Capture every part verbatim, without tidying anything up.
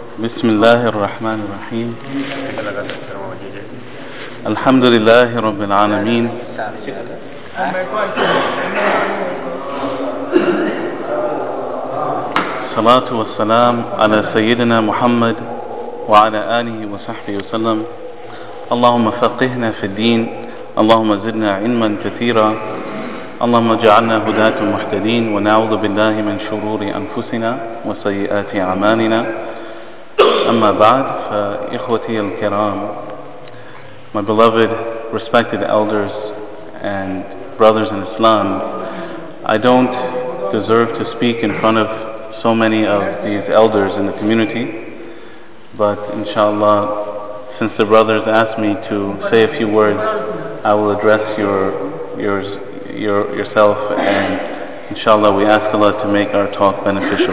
بسم الله الرحمن الرحيم. الحمد لله رب العالمين. الصلاة والسلام على سيدنا محمد وعلى آله وصحبه وسلم. اللهم فقهنا في الدين، اللهم زدنا علما كثيرا، اللهم اجعلنا هداة مهتدين، ونعوذ بالله من شرور أنفسنا وسيئات أعمالنا. أما بعد، فإخوتي الكرام, my beloved, respected elders and brothers in Islam, I don't deserve to speak in front of so many of these elders in the community, but inshallah, since the brothers asked me to say a few words, I will address your, yours, your, yourself, and inshallah we ask Allah to make our talk beneficial.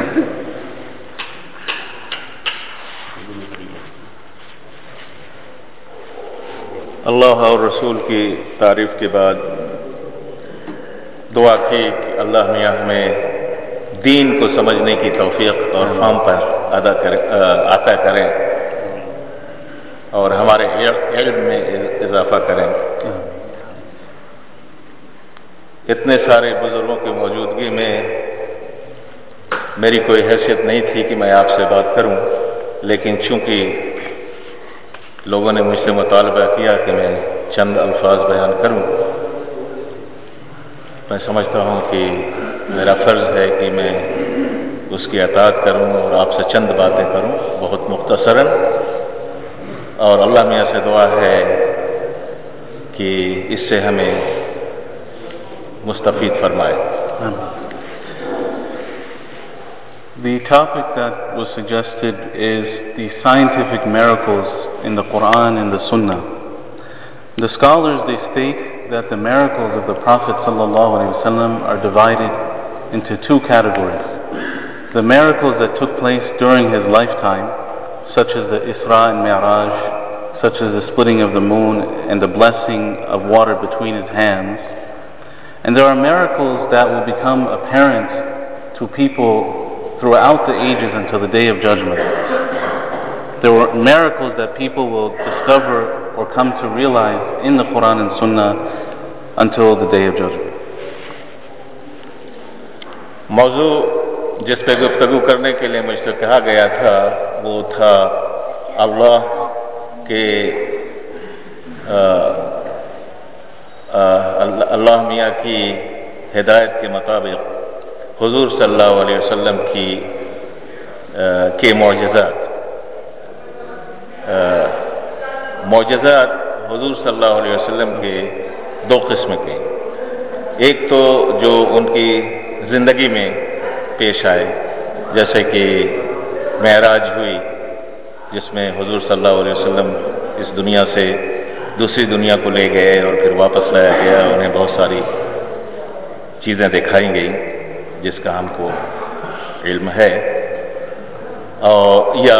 اللہ اور رسول کی تعریف کے بعد دعا کی کہ اللہ میاں ہمیں دین کو سمجھنے کی توفیق اور فہم پر ادا کرے عطا کریں اور ہمارے علم میں اضافہ کریں. اتنے سارے بزرگوں کی موجودگی میں میری کوئی حیثیت نہیں تھی کہ میں آپ سے بات کروں، لیکن چونکہ لوگوں نے مجھ سے مطالبہ کیا کہ میں چند الفاظ بیان کروں، میں سمجھتا ہوں کہ میرا فرض ہے کہ میں اس کی اطاعت کروں اور آپ سے چند باتیں کروں بہت مختصراً، اور اللہ میاں سے دعا ہے کہ اس سے ہمیں مستفید فرمائے. The topic that was suggested is the scientific miracles in the Quran and the Sunnah. The scholars, they state that the miracles of the Prophet ﷺ are divided into two categories. The miracles that took place during his lifetime, such as the Isra and Mi'raj, such as the splitting of the moon and the blessing of water between his hands. And there are miracles that will become apparent to people throughout the ages until the Day of Judgment. There were miracles that people will discover or come to realize in the Quran and Sunnah until the Day of Judgment. موضوع جس پہ گفتگو کرنے کے لیے مجھ سے کہا گیا تھا وہ تھا اللہ کے اللہ میاں کی ہدایت کے مطابق حضور صلی اللہ علیہ وسلم کی کے معجزات. معجزات حضور صلی اللہ علیہ وسلم کے دو قسم کے، ایک تو جو ان کی زندگی میں پیش آئے، جیسے کہ معراج ہوئی جس میں حضور صلی اللہ علیہ وسلم اس دنیا سے دوسری دنیا کو لے گئے اور پھر واپس لایا گیا، انہیں بہت ساری چیزیں دکھائی گئیں جس کا ہم کو علم ہے، اور یا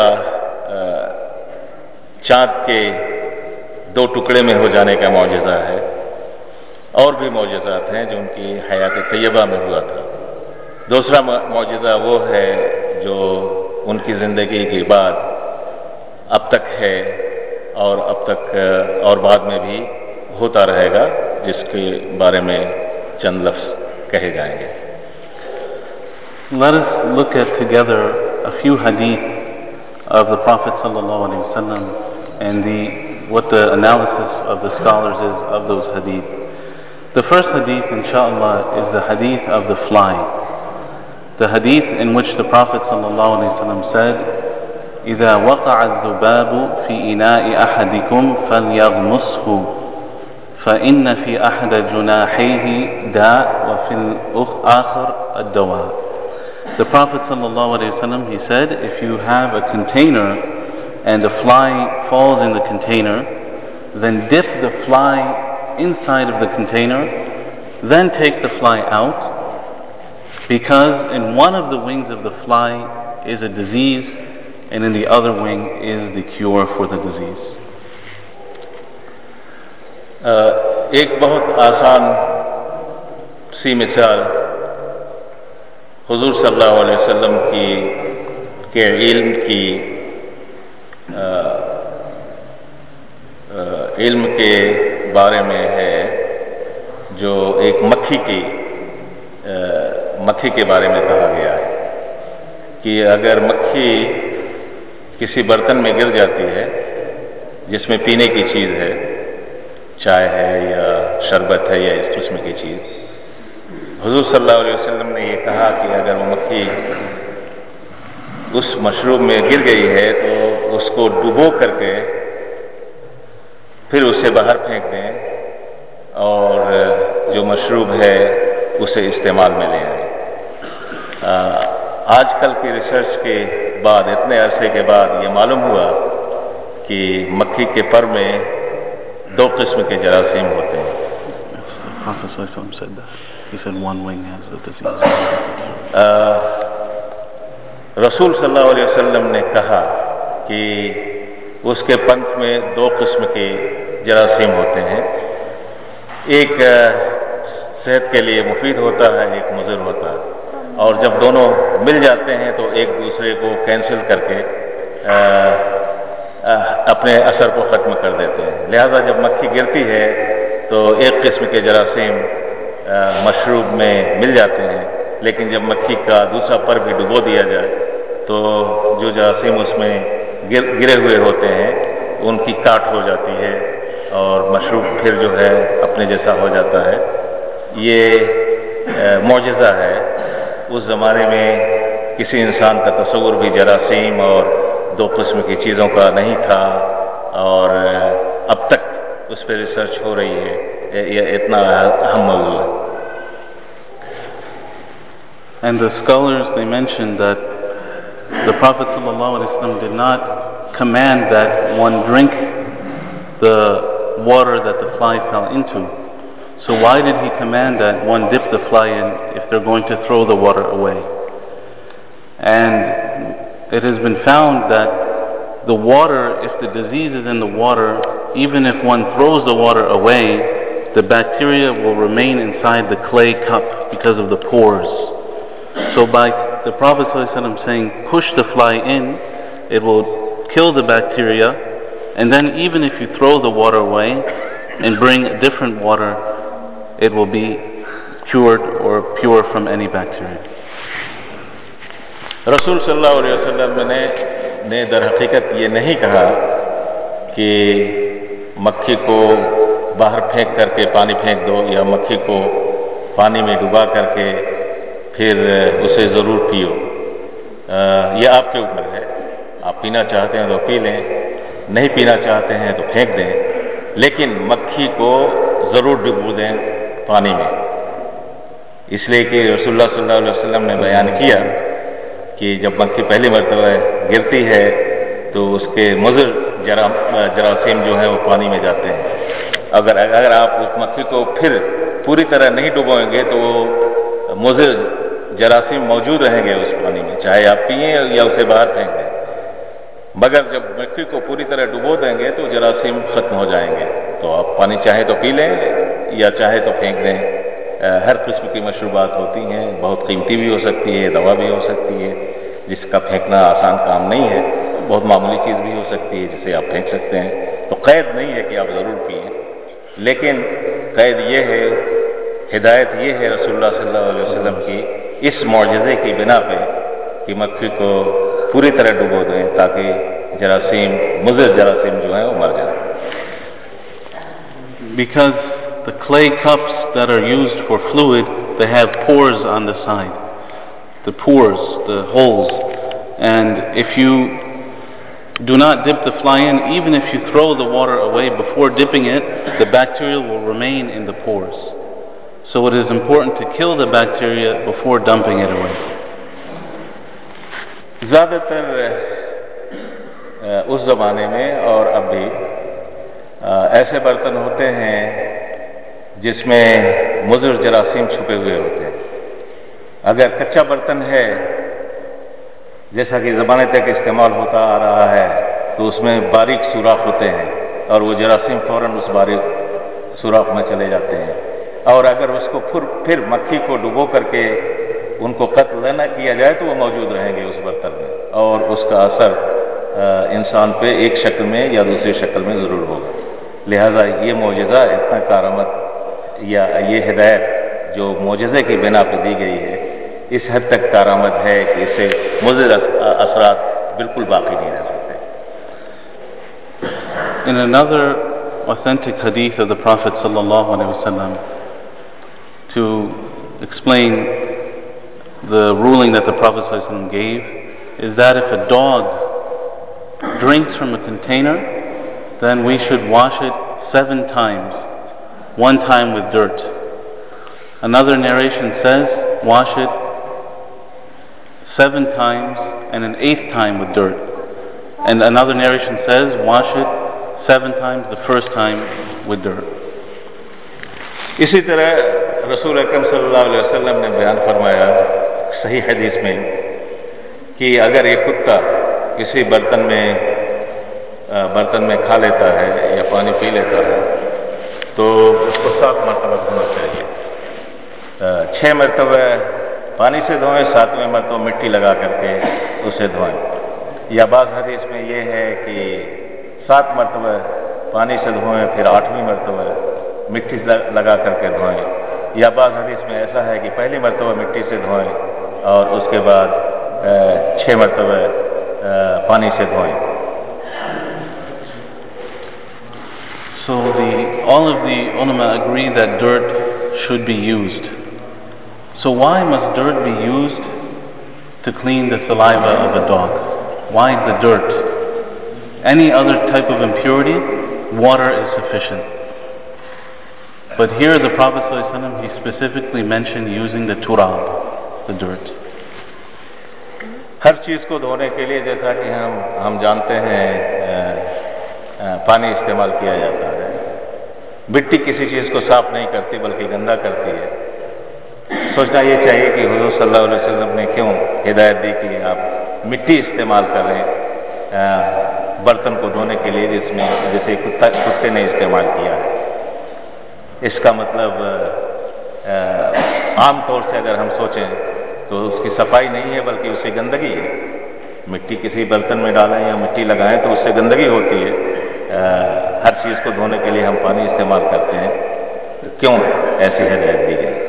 چاند کے دو ٹکڑے میں ہو جانے کا معجزہ ہے، اور بھی معجزات ہیں جو ان کی حیات طیبہ میں ہوا تھا. دوسرا معجزہ وہ ہے جو ان کی زندگی کے بعد اب تک ہے اور اب تک اور بعد میں بھی ہوتا رہے گا، جس کے بارے میں چند لفظ کہے جائیں گے. Let us look at together a few hadith of the Prophet sallallahu alaihi wasallam and the what the analysis of the scholars is of those hadith. The first hadith, inshallah, is the hadith of the fly. The hadith in which the Prophet sallallahu alaihi wasallam said, إِذَا وَقَعَ الذُّبَابُ فِي إِنَاءِ أَحَدِكُمْ فَلْيَغْمُسْهُ فَإِنَّ فِي أَحْدَ جُنَاحَيْهِ دَاءٌ وَفِي الْآخَرِ الدَّوَاءُ. The Prophet ﷺ, he said, if you have a container and a fly falls in the container, then dip the fly inside of the container, then take the fly out, because in one of the wings of the fly is a disease, and in the other wing is the cure for the disease. ایک بہت آسان سی مثال حضور صلی اللہ علیہ وسلم کی کے علم کی علم کے بارے میں ہے جو ایک مکھی کی مکھی کے بارے میں کہا گیا ہے کہ اگر مکھی کسی برتن میں گر جاتی ہے جس میں پینے کی چیز ہے، چائے ہے یا شربت ہے یا اس قسم کی چیز، حضور صلی اللہ علیہ وسلم نے یہ کہا کہ اگر وہ مکھی اس مشروب میں گر گئی ہے تو اس کو ڈبو کر کے پھر اسے باہر پھینک دیں اور جو مشروب ہے اسے استعمال میں لے آئیں۔ آج کل کی ریسرچ کے بعد، اتنے عرصے کے بعد یہ معلوم ہوا کہ مکھی کے پر میں دو قسم کے جراثیم ہوتے ہیں۔ رسول صلی اللہ علیہ وسلم نے کہا کہ اس کے پنکھ میں دو قسم کے جراثیم ہوتے ہیں، ایک صحت کے لیے مفید ہوتا ہے، ایک مضر ہوتا ہے، اور جب دونوں مل جاتے ہیں تو ایک دوسرے کو کینسل کر کے اپنے اثر کو ختم کر دیتے ہیں۔ لہذا جب مکھی گرتی ہے تو ایک قسم کے جراثیم مشروب میں مل جاتے ہیں، لیکن جب مکھی کا دوسرا پر بھی ڈبو دیا جائے تو جو جراثیم اس میں گر گرے ہوئے ہوتے ہیں ان کی کاٹ ہو جاتی ہے اور مشروب پھر جو ہے اپنے جیسا ہو جاتا ہے۔ یہ معجزہ ہے۔ اس زمانے میں کسی انسان کا تصور بھی جراثیم اور دو قسم کی چیزوں کا نہیں تھا، اور اب تک اس پہ ریسرچ ہو رہی ہے۔ یہ اتنا اہم موضوع ہے۔ And the scholars, they mentioned that the Prophet ﷺ did not command that one drink the water that the fly fell into. So why did he command that one dip the fly in if they're going to throw the water away? And it has been found that the water, if the disease is in the water, even if one throws the water away, the bacteria will remain inside the clay cup because of the pores. So by the Prophet ﷺ saying, push the fly in, it will kill the bacteria, and then even if you throw the water away and bring a different water, it will be cured or pure from any bacteria. رسول صلی اللہ علیہ وسلم نے نے در حقیقت یہ نہیں کہا کہ مکھی کو باہر پھینک کر کے پانی پھینک دو، یا مکھی کو پانی میں ڈبا کر کے پھر اسے ضرور پیو۔ یہ آپ کے اوپر ہے، آپ پینا چاہتے ہیں تو پی لیں، نہیں پینا چاہتے ہیں تو پھینک دیں، لیکن مکھی کو ضرور ڈبو دیں پانی میں، اس لیے کہ رسول اللہ صلی اللہ علیہ وسلم نے بیان کیا کہ جب مکھی پہلی مرتبہ گرتی ہے تو اس کے مضر جراثیم جو ہیں وہ پانی میں جاتے ہیں۔ اگر اگر آپ اس مکھی کو پھر پوری طرح نہیں ڈبوئیں گے تو وہ مضر جراثیم موجود رہیں گے اس پانی میں، چاہے آپ پئیں یا اسے باہر پھینک دیں، مگر جب مکھی کو پوری طرح ڈبو دیں گے تو جراثیم ختم ہو جائیں گے۔ تو آپ پانی چاہے تو پی لیں یا چاہے تو پھینک دیں۔ ہر قسم کی مشروبات ہوتی ہیں، بہت قیمتی بھی ہو سکتی ہے، دوا بھی ہو سکتی ہے، جس کا پھینکنا آسان کام نہیں ہے، بہت معمولی چیز بھی ہو سکتی ہے جسے آپ پھینک سکتے ہیں۔ تو قید نہیں ہے کہ آپ ضرور پئیں، لیکن قید یہ ہے، ہدایت یہ ہے رسول اللہ صلی اللہ علیہ وسلم کی اس معجزے کی بنا پہ کہ مکھی کو پوری طرح ڈبو دیں تاکہ جراثیم مضر جراثیم جو ہیں وہ مر جائیں۔ Because the clay cups that are used for fluid, they have pores on the side, the pores, the holes, and if you do not dip the fly in, even if you throw the water away before dipping it, the bacteria will remain in the pores. So it is important to kill the bacteria before dumping it away. زیادہ تر اس زمانے میں اور اب بھی ایسے برتن ہوتے ہیں جس میں مضر جراثیم چھپے ہوئے ہوتے ہیں۔ اگر کچا برتن ہے جیسا کہ زمانے تک استعمال ہوتا آ رہا ہے تو اس میں باریک سوراخ ہوتے ہیں اور وہ جراثیم فوراً اس باریک سوراخ میں چلے جاتے ہیں، اور اگر اس کو پھر پھر مکھی کو ڈبو کر کے ان کو قتل نہ کیا جائے تو وہ موجود رہیں گے اس برتن میں، اور اس کا اثر इंसान पे एक शक्ल में या दूसरी शक्ल में ज़रूर होगा। लिहाजा ये मोजज़ा इतना कारामत या ये हिदायत जो मोजज़े की बिना पर दी गई है इस हद तक कारामत है कि इससे मुज़िर असरात बिल्कुल बाकी नहीं रह सकते। In another authentic hadith of the Prophet sallallahu alaihi wasallam, to explain the ruling that the Prophet sallallahu alaihi wasallam gave, is that if a dog drinks from a container, then we should wash it seven times, one time with dirt. Another narration says, wash it seven times and an eighth time with dirt. And another narration says, wash it seven times, the first time with dirt. इसी तरह रसूल अकरम सल्लल्लाहु अलैहि वसल्लम ने बयान फरमाया सही हदीस में कि अगर एक कुत्ता किसी बर्तन में बर्तन में खा लेता है या पानी पी लेता है तो उसको सात मरतबा धोना चाहिए। छः मरतबा पानी से धोएं, सातवें मरतबा मिट्टी लगा करके उसे धोएं। या बाज़ हदीस में ये है कि सात मरतबा पानी से धोएं, फिर आठवीं मरतबा मिट्टी लगा करके धोएं। या बाज़ हदीस में ऐसा है कि पहली मरतबा मिट्टी से धोएं और उसके बाद छः मरतबा पानी से धोएं। So the, all of the ulama agree that dirt should be used. So why must dirt be used to clean the saliva of a dog? Why the dirt? Any other type of impurity, water is sufficient. But here the Prophet ﷺ, he specifically mentioned using the turab, the dirt. हर चीज़ को धोने के लिए जैसा कि हम हम जानते हैं पानी इस्तेमाल किया जाता है। मिट्टी किसी चीज़ को साफ नहीं करती बल्कि गंदा करती है। सोचना ये चाहिए कि हुज़ूर सल्लल्लाहु अलैहि वसल्लम ने क्यों हिदायत दी कि आप मिट्टी इस्तेमाल करें बर्तन को धोने के लिए जिसमें जैसे कुत्ता कुत्ते ने इस्तेमाल किया है। इसका मतलब आम तौर से अगर हम सोचें तो उसकी सफाई नहीं है बल्कि उससे गंदगी है। मिट्टी किसी बर्तन में डालें या मिट्टी लगाएं तो उससे गंदगी होती है। आ, हर चीज़ को धोने के लिए हम पानी इस्तेमाल करते हैं, क्यों ऐसी हिदायत दी गई?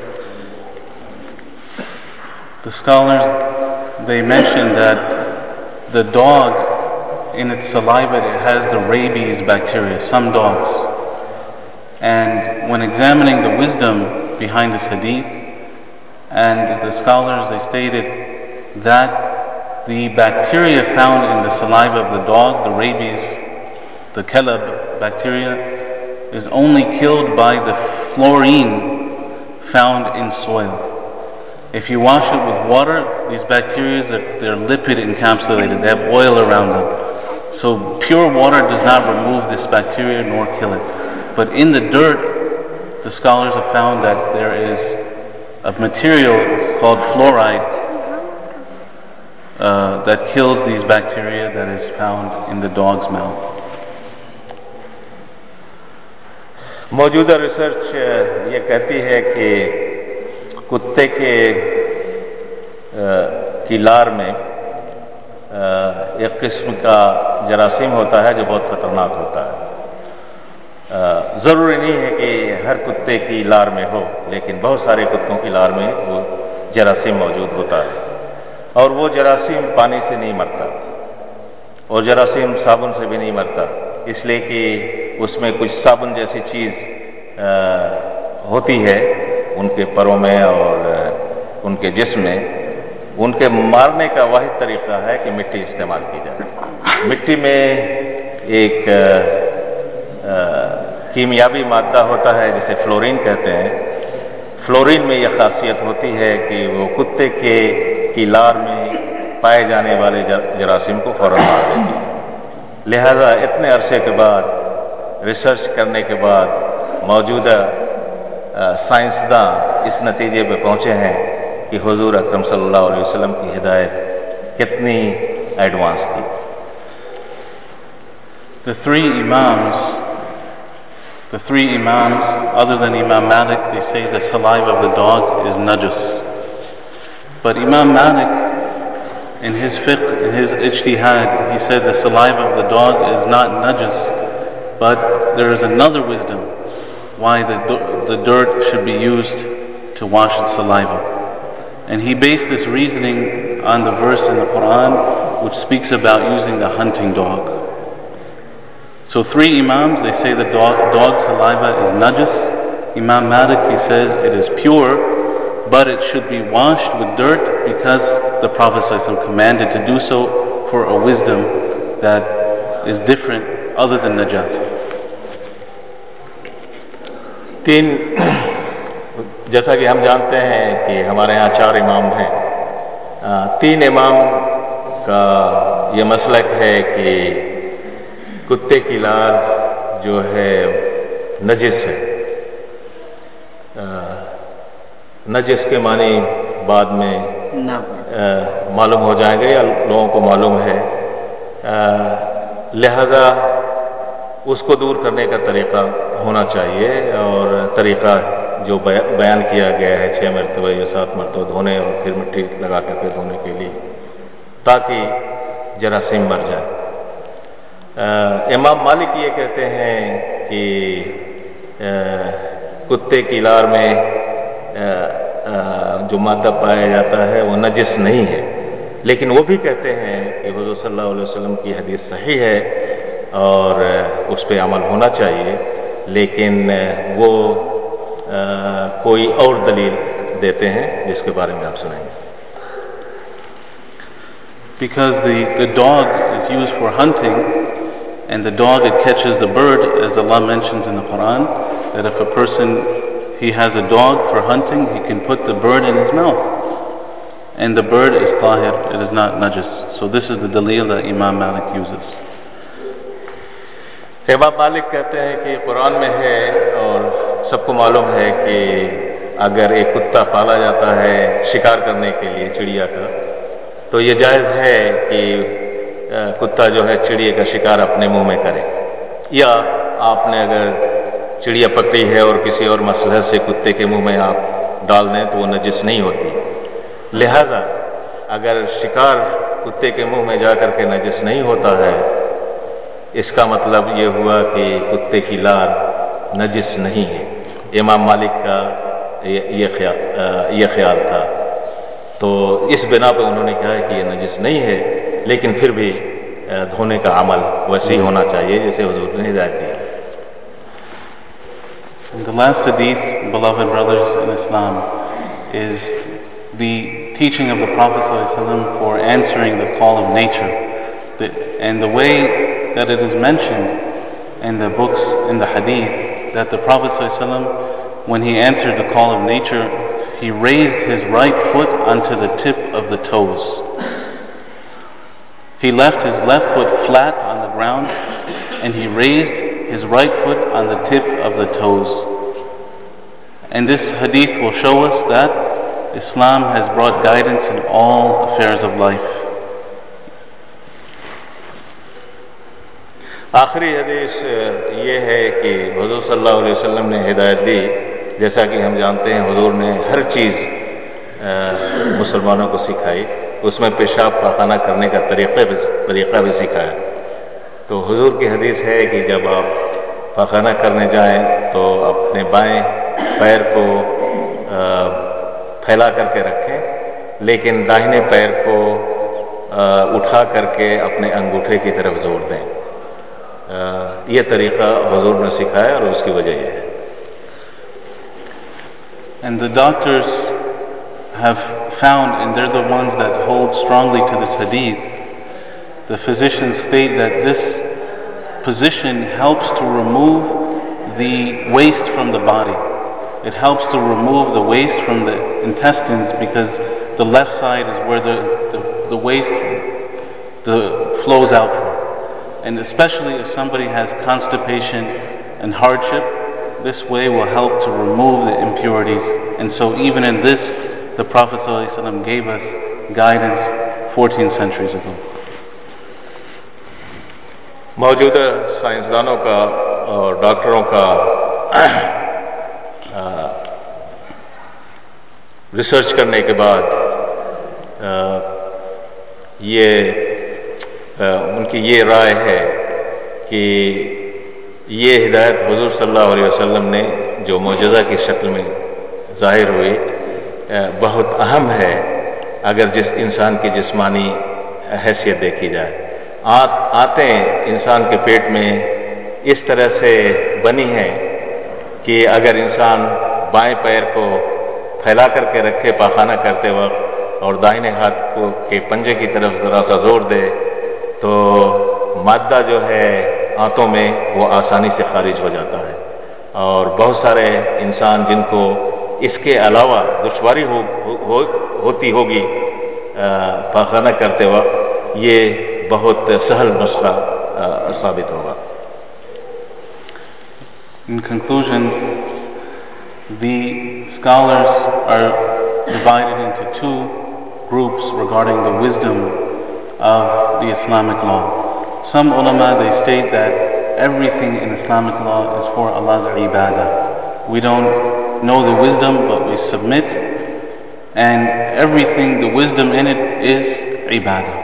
The scholars, they mentioned that the dog in its saliva it has the rabies bacteria, some dogs. And when examining the wisdom behind this hadith, and the scholars, they stated that the bacteria found in the saliva of the dog, the rabies, the kelab bacteria, is only killed by the fluorine found in soil. If you wash it with water, these bacteria, they're lipid encapsulated, they have oil around them. So pure water does not remove this bacteria nor kill it. But in the dirt, the scholars have found that there is a material called fluoride uh, that kills these bacteria that is found in the dog's mouth. मौजूदा research ये कहती है कि कुत्ते के की लार में एक किस्म का जरासीम होता है जो बहुत ख़तरनाक होता है। ज़रूरी नहीं है कि हर कुत्ते की लार में हो, लेकिन बहुत सारे कुत्तों की लार में वो जरासीम मौजूद होता है और वो जरासीम पानी से नहीं मरता और जरासीम साबुन से भी नहीं मरता, इसलिए कि उसमें कुछ साबुन जैसी चीज़ होती है उनके परों में और उनके जिस्म में। उनके मारने का वाहिद तरीक़ा है कि मिट्टी इस्तेमाल की जाए। मिट्टी में एक कीमियावी मादा होता है जिसे फ्लोरीन कहते हैं। फ्लोरीन में यह खासियत होती है कि वो कुत्ते के की लार में पाए जाने वाले जरासीम को फौरन मार देती है। लिहाजा इतने अरसे के बाद रिसर्च करने के बाद मौजूदा साइंसदान इस नतीजे पे पहुँचे हैं कि हुजूर अकरम सल्लल्लाहु अलैहि वसल्लम की हिदायत कितनी एडवांस थी। The three imams, the three imams, other than Imam Malik, they say the saliva of the dog is najis. But Imam Malik, in his fiqh, in his ijtihad, he said the saliva of the dog is not najis, but there is another wisdom why the, the dirt should be used to wash its saliva. And he based this reasoning on the verse in the Quran which speaks about using the hunting dog. So three imams, they say the dog, dog saliva is najis. Imam Malik, he says it is pure, but it should be washed with dirt because the Prophet ﷺ commanded to do so for a wisdom that is different other than najasa. تین جیسا کہ ہم جانتے ہیں کہ ہمارے ہاں چار امام ہیں. تین امام کا یہ مسلک ہے کہ کتے کی لار جو ہے نجس ہے. نجس کے معنی بعد میں معلوم ہو جائیں گے یا لوگوں کو معلوم ہے, لہذا اس کو دور کرنے کا طریقہ ہونا چاہیے, اور طریقہ جو بیان کیا گیا ہے چھ مرتبہ یا سات مرتبہ دھونے اور پھر مٹی لگا کر کے دھونے کے لیے تاکہ جراثیم مر جائے. امام مالک یہ کہتے ہیں کہ کتے کی لار میں جو مادہ پایا جاتا ہے وہ نجس نہیں ہے, لیکن وہ بھی کہتے ہیں کہ حضور صلی اللہ علیہ وسلم کی حدیث صحیح ہے اور اس پہ عمل ہونا چاہیے, لیکن وہ کوئی اور دلیل دیتے ہیں جس کے بارے میں آپ سنائیں گے. Because the, the dog is used for hunting, and the dog it catches the bird, as Allah mentions in the Quran, that if a person he has a dog for hunting, he can put the bird in his mouth, and the bird is tahir, it is not najis. So this is the dalil that Imam Malik uses. امام مالک کہتے ہیں کہ قرآن میں ہے اور سب کو معلوم ہے کہ اگر ایک کتا پالا جاتا ہے شکار کرنے کے لیے چڑیا کا, تو یہ جائز ہے کہ کتا جو ہے چڑیا کا شکار اپنے منہ میں کرے, یا آپ نے اگر چڑیا پکڑی ہے اور کسی اور مسلح سے کتے کے منہ میں آپ ڈال دیں تو وہ نجس نہیں ہوتی. لہذا اگر شکار کتے کے منہ میں جا کر کے نجس نہیں ہوتا ہے, اس کا مطلب یہ ہوا کہ کتے کی لار نجس نہیں ہے. امام مالک کا یہ خیال یہ خیال تھا, تو اس بنا پہ انہوں نے کہا ہے کہ یہ نجس نہیں ہے, لیکن پھر بھی دھونے کا عمل ویسے ہونا چاہیے جیسے حضور نے ہدایت دی. The last hadith, beloved brothers in Islam, is the teaching of the Prophet ﷺ for answering the call of nature, the, and the way that it is mentioned in the books, in the hadith, that the Prophet ﷺ, when he answered the call of nature, he raised his right foot onto the tip of the toes. He left his left foot flat on the ground, and he raised his right foot on the tip of the toes. And this hadith will show us that Islam has brought guidance in all affairs of life. آخری حدیث یہ ہے کہ حضور صلی اللہ علیہ وسلم نے ہدایت دی, جیسا کہ ہم جانتے ہیں حضور نے ہر چیز مسلمانوں کو سکھائی, اس میں پیشاب پاخانہ کرنے کا طریقہ بھی طریقہ بھی سکھایا. تو حضور کی حدیث ہے کہ جب آپ پاخانہ کرنے جائیں تو اپنے بائیں پیر کو پھیلا کر کے رکھیں, لیکن داہنے پیر کو اٹھا کر کے اپنے انگوٹھے کی طرف زور دیں. یہ طریقہ حضور نے سکھایا اور اس کی وجہ یہ ہے. And the doctors have found, and they're the ones that hold strongly to this hadith, the physicians state that this position helps to remove the waste from the body. It helps to remove the waste from the intestines, because the left side is where the, the, the waste the, flows out from. And especially if somebody has constipation and hardship, this way will help to remove the impurities. And so even in this, the Prophet ﷺ gave us guidance fourteen centuries ago. موجودہ سائنسدانوں کا اور ڈاکٹروں کا research کرنے کے بعد یہ ان کی یہ رائے ہے کہ یہ ہدایت حضور صلی اللہ علیہ وسلم نے جو معجزہ کی شکل میں ظاہر ہوئی بہت اہم ہے اگر جس انسان کی جسمانی حیثیت دیکھی جائے. آتے انسان کے پیٹ میں اس طرح سے بنی ہیں کہ اگر انسان بائیں پیر کو پھیلا کر کے رکھے پاخانہ کرتے وقت اور دائیں ہاتھ کو کے پنجے کی طرف ذرا سا زور دے تو مادہ جو ہے آنتوں میں وہ آسانی سے خارج ہو جاتا ہے. اور بہت سارے انسان جن کو اس کے علاوہ دشواری ہو, ہو, ہوتی ہوگی پاخانہ کرتے وقت یہ بہت سہل نسخہ ثابت ہوگا. In conclusion, the scholars are divided into two groups regarding the wisdom of the Islamic law. Some ulama, they state that everything in Islamic law is for Allah's ibadah. We don't know the wisdom, but we submit, and everything, the wisdom in it is ibadah.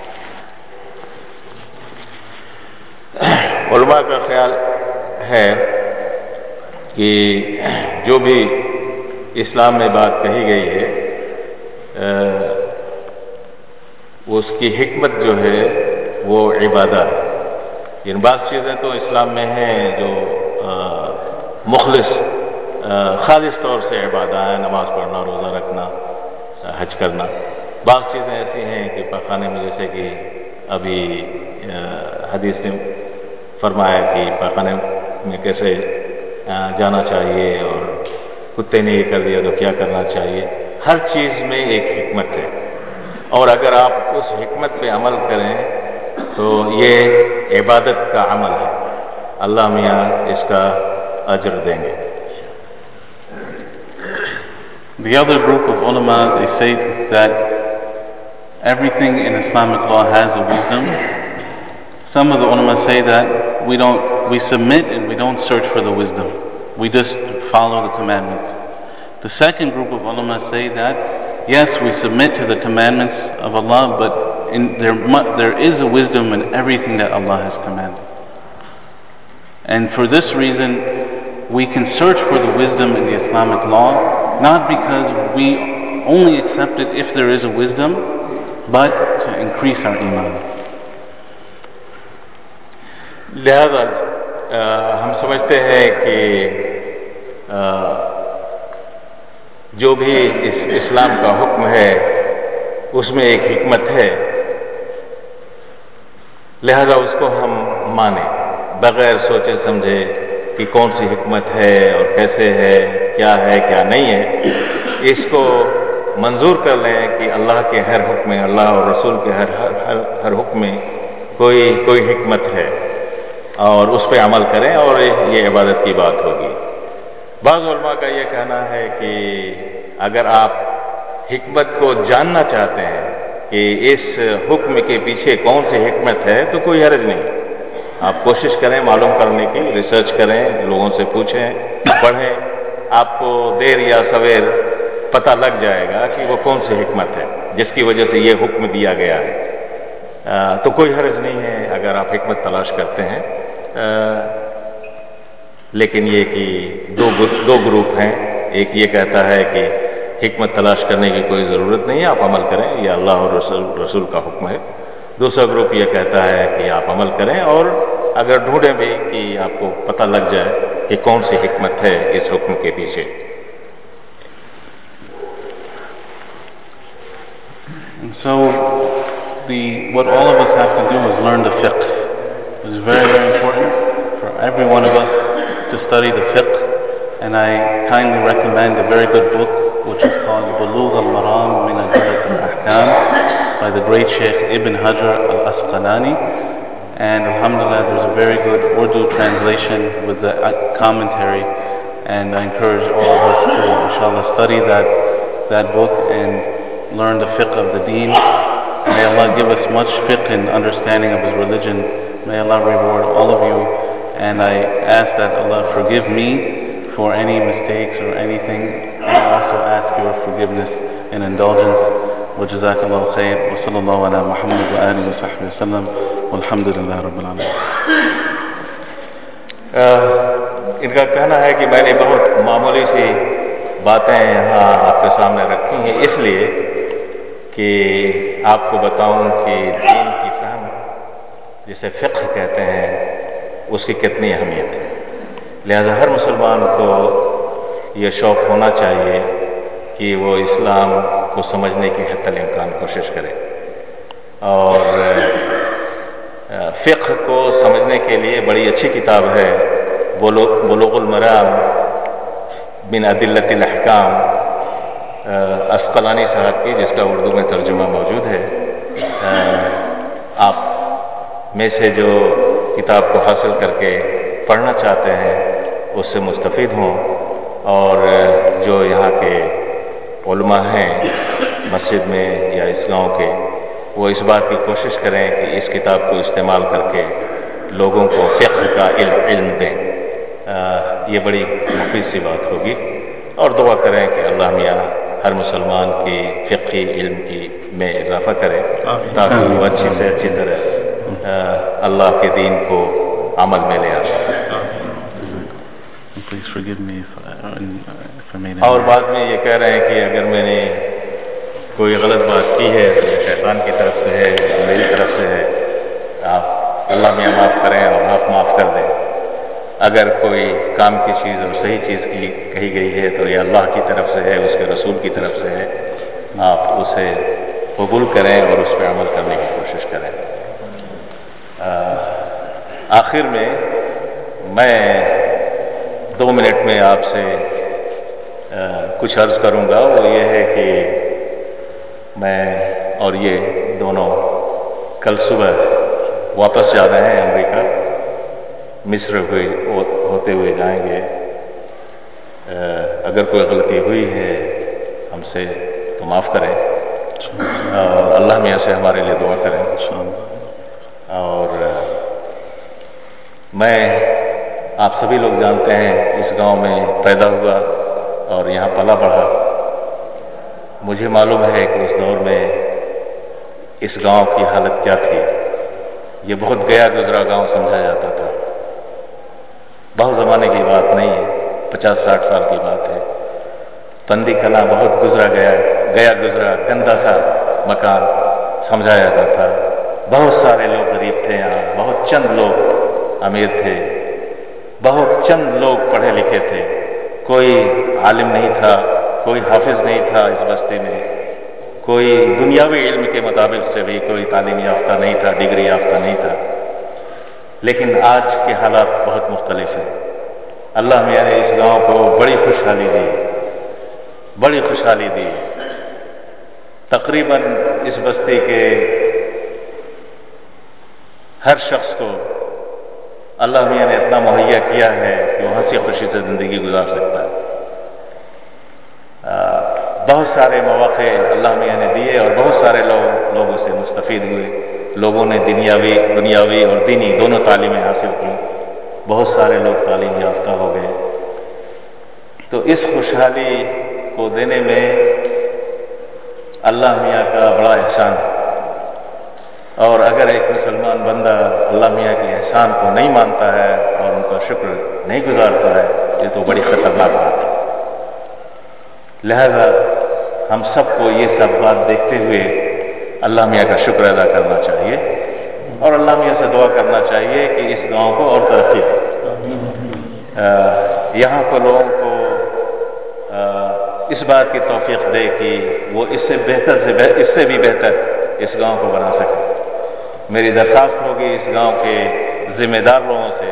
علماء کا خیال ہے کہ جو بھی اسلام میں بات کہی گئی ہے اس کی حکمت جو ہے وہ عبادت ہے. ان بعض چیزیں تو اسلام میں ہیں جو مخلص خالص طور سے عبادت ہے، نماز پڑھنا، روزہ رکھنا، حج کرنا. بعض چیزیں ایسی ہیں کہ پاخانے میں جیسے کہ ابھی حدیث نے فرمایا کہ پاخانے میں کیسے جانا چاہیے اور کتے نے یہ کر دیا تو کیا کرنا چاہیے. ہر چیز میں ایک حکمت ہے اور اگر آپ اس حکمت پہ عمل کریں تو یہ عبادت کا عمل ہے. اللہ میاں اس کا اجر دیں گے. The other group of ulama, they say that everything in Islamic law has a wisdom. Some of the ulama say that we don't, we submit and we don't search for the wisdom. We just follow the commandments. The second group of ulama say that yes, we submit to the commandments of Allah, but in there, there is a wisdom in everything that Allah has commanded. And for this reason, we can search for the wisdom in the Islamic law, not because we only accept it if there is a wisdom, but to increase our iman. لہذا ہم سمجھتے ہیں کہ جو بھی اس اسلام کا حکم ہے اس میں ایک حکمت ہے، لہذا اس کو ہم مانیں بغیر سوچے سمجھے کہ کون سی حکمت ہے اور کیسے ہے، کیا ہے کیا نہیں ہے. اس کو منظور کر لیں کہ اللہ کے ہر حکم میں، اللہ اور رسول کے ہر ہر, ہر حکم میں کوئی کوئی حکمت ہے اور اس پہ عمل کریں اور یہ عبادت کی بات ہوگی. بعض علماء کا یہ کہنا ہے کہ اگر آپ حکمت کو جاننا چاہتے ہیں کہ اس حکم کے پیچھے کون سی حکمت ہے تو کوئی حرج نہیں. آپ کوشش کریں معلوم کرنے کی، ریسرچ کریں، لوگوں سے پوچھیں، پڑھیں، آپ کو دیر یا سویر پتہ لگ جائے گا کہ وہ کون سی حکمت ہے جس کی وجہ سے یہ حکم دیا گیا ہے. تو کوئی حرج نہیں ہے اگر آپ حکمت تلاش کرتے ہیں. لیکن یہ کہ دو دو گروپ ہیں، ایک یہ کہتا ہے کہ حکمت تلاش کرنے کی کوئی ضرورت نہیں ہے، آپ عمل کریں، یہ اللہ اور رسول رسول کا حکم ہے. دوسرا گروپ یہ کہتا ہے کہ آپ عمل کریں اور اگر ڈھونڈیں بھی کہ آپ کو پتہ لگ جائے کہ کون سی حکمت ہے اس حکم کے پیچھے. So the what all of us have to do is learn the fiqh. It's very, very important for every one of us to study the fiqh, and I kindly recommend a very good book which is called Bulugh al-Maram min Adillat al-Ahkam by the great Sheikh Ibn Hajar al-Asqalani. And alhamdulillah, there's a very good Urdu translation with the commentary, and I encourage all of us to inshallah study that that book and learn the fiqh of the deen. May Allah give us much fiqh and understanding of His religion. May Allah reward all of you, and I ask that Allah forgive me for any mistakes or anything, and I also ask your forgiveness and indulgence. وجزاك الله خير وصلى الله على محمد وآله وصحبه وسلم والحمد لله رب العالمين. ان کا کہنا ہے کہ میں نے بہت معمولی سی باتیں یہاں آپ کے سامنے رکھی ہیں اس لیے کہ آپ کو بتاؤں کہ دین کی فہم جسے فقہ کہتے ہیں اس کی کتنی اہمیت ہے. لہذا ہر مسلمان کو یہ شوق ہونا چاہیے کہ وہ اسلام کو سمجھنے کی حتی الامکان کوشش کرے. اور فقہ کو سمجھنے کے لیے بڑی اچھی کتاب ہے بلوغ المرام من ادلۃ الاحکام عسقلانی صاحب کی، جس کا اردو میں ترجمہ موجود ہے. آپ میں سے جو کتاب کو حاصل کر کے پڑھنا چاہتے ہیں اس سے مستفید ہوں، اور جو یہاں کے علماء ہیں مسجد میں یا اس گاؤں کے، وہ اس بات کی کوشش کریں کہ اس کتاب کو استعمال کر کے لوگوں کو فقہ کا علم علم دیں. یہ بڑی مفید سی بات ہوگی. اور دعا کریں کہ اللہ میاں ہر مسلمان کی فقہی علم کی میں اضافہ کرے تاکہ وہ اچھی سے اچھی طرح اللہ کے دین کو عمل میں لے آئے. اور بعد میں یہ کہہ رہے ہیں کہ اگر میں نے کوئی غلط بات کی ہے تو یہ شیطان کی طرف سے ہے یا میری طرف سے ہے، آپ اللہ میاں معاف کریں اور آپ معاف کر دیں. اگر کوئی کام کی چیز اور صحیح چیز کی کہی گئی ہے تو یہ اللہ کی طرف سے ہے، اس کے رسول کی طرف سے ہے، آپ اسے قبول کریں اور اس پہ عمل کرنے کی کوشش کریں. آخر میں میں دو منٹ میں آپ سے کچھ عرض کروں گا. وہ یہ ہے کہ میں اور یہ دونوں کل صبح واپس جا رہے ہیں امریکہ. مصر ہوئے ہوتے ہوئے جائیں گے. اگر کوئی غلطی ہوئی ہے ہم سے تو معاف کریں اور اللہ میاں سے ہمارے لیے دعا کریں. اور میں آپ سبھی لوگ جانتے ہیں اس گاؤں میں پیدا ہوا اور یہاں پلا بڑھا. مجھے معلوم ہے کہ اس دور میں اس گاؤں کی حالت کیا تھی. یہ بہت گیا گزرا گاؤں سمجھا جاتا تھا. بہت زمانے کی بات نہیں ہے، پچاس ساٹھ سال کی بات ہے. پندی کلاں بہت گزرا گیا گیا گزرا گندا سا مکان سمجھا جاتا تھا. بہت سارے لوگ غریب تھے یہاں، بہت چند لوگ امیر تھے، بہت چند لوگ پڑھے لکھے تھے. کوئی عالم نہیں تھا، کوئی حافظ نہیں تھا اس بستی میں. کوئی دنیاوی علم کے مطابق سے بھی کوئی تعلیم یافتہ نہیں تھا، ڈگری یافتہ نہیں تھا. لیکن آج کے حالات بہت مختلف ہیں. اللہ میاں نے اس گاؤں کو بڑی خوشحالی دی، بڑی خوشحالی دی. تقریباً اس بستی کے ہر شخص کو اللہ میاں نے اتنا مہیا کیا ہے کہ وہ ہنسی خوشی سے زندگی گزار سکتا ہے. بہت سارے مواقع اللہ میاں نے دیے اور بہت سارے لوگ لوگوں سے مستفید ہوئے. لوگوں نے دنیاوی دنیاوی اور دینی دونوں تعلیمیں حاصل کی. بہت سارے لوگ تعلیم یافتہ ہو گئے. تو اس خوشحالی کو دینے میں اللہ میاں کا بڑا احسان ہے. اور اگر ایک مسلمان بندہ اللہ میاں کے احسان کو نہیں مانتا ہے اور ان کا شکر نہیں گزارتا ہے، یہ تو بڑی خطرناک بات ہے. لہذا ہم سب کو یہ سب بات دیکھتے ہوئے اللہ میاں کا شکر ادا کرنا چاہیے اور اللہ میاں سے دعا کرنا چاہیے کہ اس گاؤں کو اور ترقی دے. یہاں کے لوگوں کو اس بات کی توفیق دے کہ وہ اس سے بہتر سے بہتر اس سے بھی بہتر اس گاؤں کو بنا سکے. میری درخواست ہوگی اس گاؤں کے ذمہ دار لوگوں سے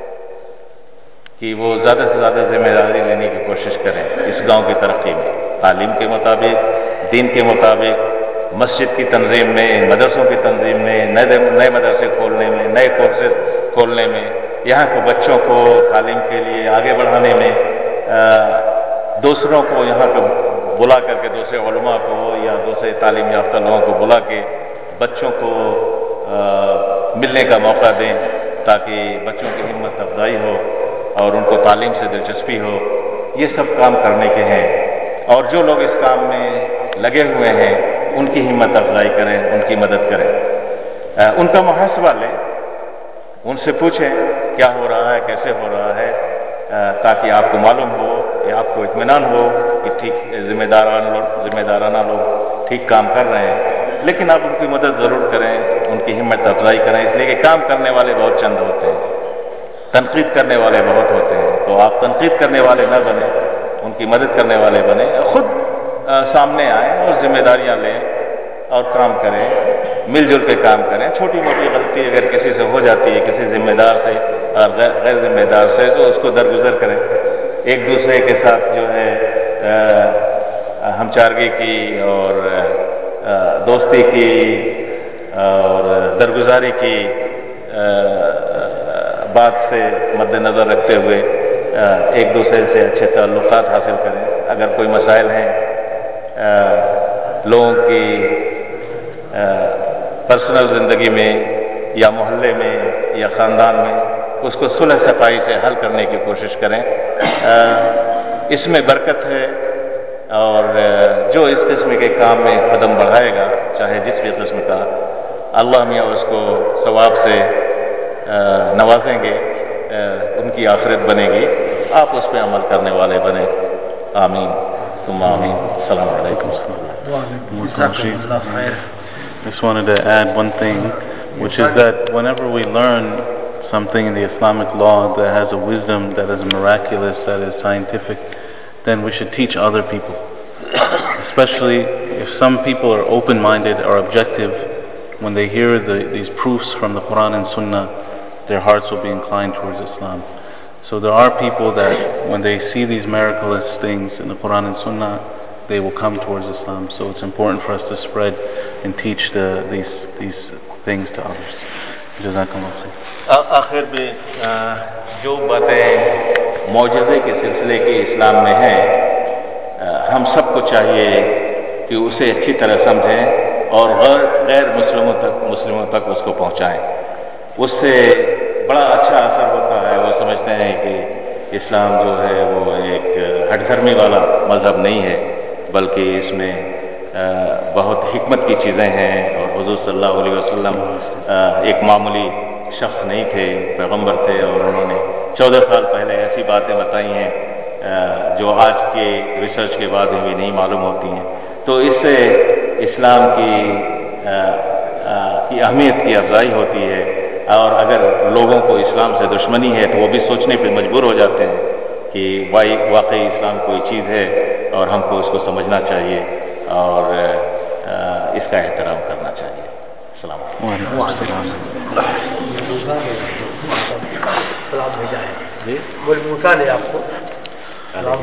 کہ وہ زیادہ سے زیادہ ذمہ داری لینے کی کوشش کریں اس گاؤں کی ترقی میں، تعلیم کے مطابق، دین کے مطابق، مسجد کی تنظیم میں، مدرسوں کی تنظیم میں، نئے نئے مدرسے کھولنے میں، نئے کورسز کھولنے میں، یہاں کے بچوں کو تعلیم کے لیے آگے بڑھانے میں، دوسروں کو یہاں پہ بلا کر کے دوسرے علماء کو یا دوسرے تعلیم یافتہ لوگوں کو بلا کے بچوں کو ملنے کا موقع دیں تاکہ بچوں کی ہمت افزائی ہو اور ان کو تعلیم سے دلچسپی ہو. یہ سب کام کرنے کے ہیں اور جو لوگ اس کام میں لگے ہوئے ہیں उनकी हिम्मत अफजाई करें, उनकी मदद करें, उनका मुहासबा लें, उनसे पूछें क्या हो रहा है, कैसे हो रहा है, ताकि आपको मालूम हो या आपको इत्मीनान हो कि ठीक जिम्मेदाराना लोग जिम्मेदाराना लोग ठीक काम कर रहे हैं। लेकिन आप उनकी मदद ज़रूर करें, उनकी हिम्मत अफजाई करें, इसलिए कि काम करने वाले बहुत चंद होते हैं, तनकीद करने वाले बहुत होते हैं। तो आप तनकीद करने वाले न बने, उनकी मदद करने वाले बने, खुद आ, सामने आएँ और जिम्मेदारियां लें और काम करें, मिलजुल के काम करें। छोटी मोटी गलती अगर किसी से हो जाती है, किसी जिम्मेदार से और गैर गैर जिम्मेदार से, तो उसको दरगुजर करें। एक दूसरे के साथ जो है आ, हमचारगी की और आ, दोस्ती की और दरगुजारी की आ, बात से मद्देनज़र रखते हुए एक दूसरे से अच्छे ताल्लुकात हासिल करें। अगर कोई मसाइल हैं लोगों की पर्सनल ज़िंदगी में या मोहल्ले में या ख़ानदान में, उसको सुलह सफाई से हल करने की कोशिश करें। इसमें बरकत है और जो इस किस्म के काम में कदम बढ़ाएगा, चाहे जिस भी किस्म का, अल्लाह मियाँ उसको सवाब से नवाजेंगे, उनकी आखिरत बनेगी, आप उस पर अमल करने वाले बने। आमीन तुम आमीन। अस्सलाम वालेकुम। I just wanted to add one thing, which is that whenever we learn something in the Islamic law that has a wisdom, that is miraculous, that is scientific, then we should teach other people. Especially if some people are open-minded or objective, when they hear the, these proofs from the Quran and Sunnah, their hearts will be inclined towards Islam. So there are people that when they see these miraculous things in the Quran and Sunnah, they will come towards Islam. So it's important for us to spread and teach the, these, these things to others. Jazakallah khair. आखिर में जो बातें मौजज़े के सिलसिले के इस्लाम में हैं, हम सबको चाहिए कि उसे अच्छी तरह समझें और गैर गैर मुस्लिमों तक मुस्लिमों तक उसको पहुँचाएँ। उससे बड़ा अच्छा असर होता है। वो समझते हैं कि इस्लाम जो है वो एक हठधर्मी वाला मज़हब नहीं है, बल्कि इसमें बहुत हिकमत की चीज़ें हैं। और हुज़ूर सल्लल्लाहु अलैहि वसल्लम एक मामूली शख्स नहीं थे, पैगंबर थे, और उन्होंने चौदह साल पहले ऐसी बातें बताई हैं जो आज के रिसर्च के बाद भी नहीं मालूम होती हैं। तो इससे इस्लाम की की अहमियत की अफजाई होती है। और अगर लोगों को इस्लाम से दुश्मनी है तो वो भी सोचने पर मजबूर हो जाते हैं कि वाई वाकई इस्लाम कोई चीज़ है और हमको उसको समझना चाहिए और इसका एहतराम करना चाहिए। अस्सलाम सलाम भेजा है जी, बोल मूसा ने आपको सलाम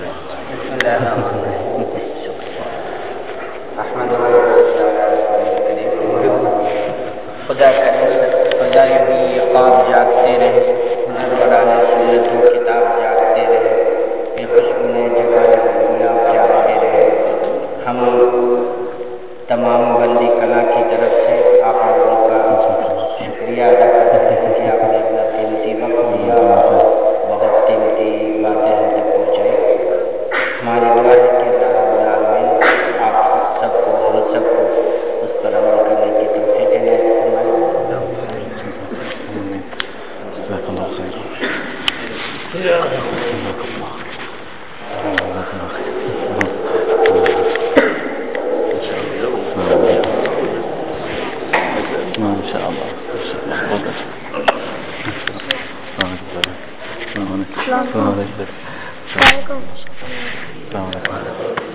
खुदा करे खुदा भी ख्वाब जागते रहे, हुनर बढ़ाने सुन्नतों किताब जागते रहे, ये खुशबुएं जगाने गुलाब जागते रहे। हम तमाम बंदी कला की तरफ से आप लोगों का शुक्रिया अदा करते हैं कि आपने अपना कीमती वक्त दिया, बहुत कीमती बातें हम तक पहुँचाई। हमारी दुआ है कि अल्लाह रब्बुल आलमीन आप सबको हम सबको उस पर अमल करने की तौफीक इनायत फरमाए। Assalamu alaikum.